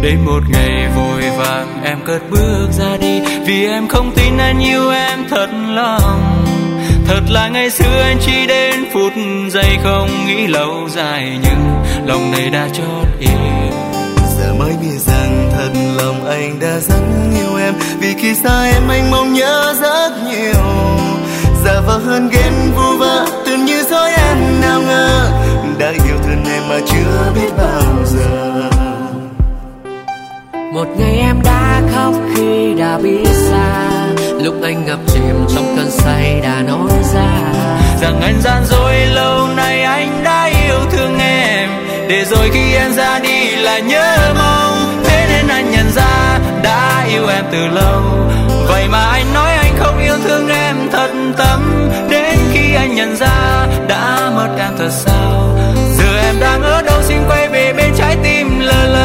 Đến một ngày vội vàng em cất bước ra đi, vì em không tin anh yêu em thật lòng. Thật là ngày xưa anh chỉ đến phút giây, không nghĩ lâu dài, nhưng lòng này đã chót yêu. Giờ mới biết rằng thật lòng anh đã rất yêu em, vì khi xa em anh mong nhớ rất nhiều. Giả vờ hơn ghen vu vơ, tưởng như dối em nào ngờ đã yêu thương em mà chưa biết bao giờ. Một ngày em đã khóc khi đã biết xa, lúc anh ngập chìm trong cơn say đã nói ra rằng anh gian dối lâu nay anh đã yêu thương em, để rồi khi em ra đi lại nhớ mong. Thế nên anh nhận ra đã yêu em từ lâu, vậy mà anh nói anh không yêu thương em thật tâm. Đến khi anh nhận ra đã mất em thật sao, giờ em đang ở đâu, xin quay về bên trái tim lờ lờ.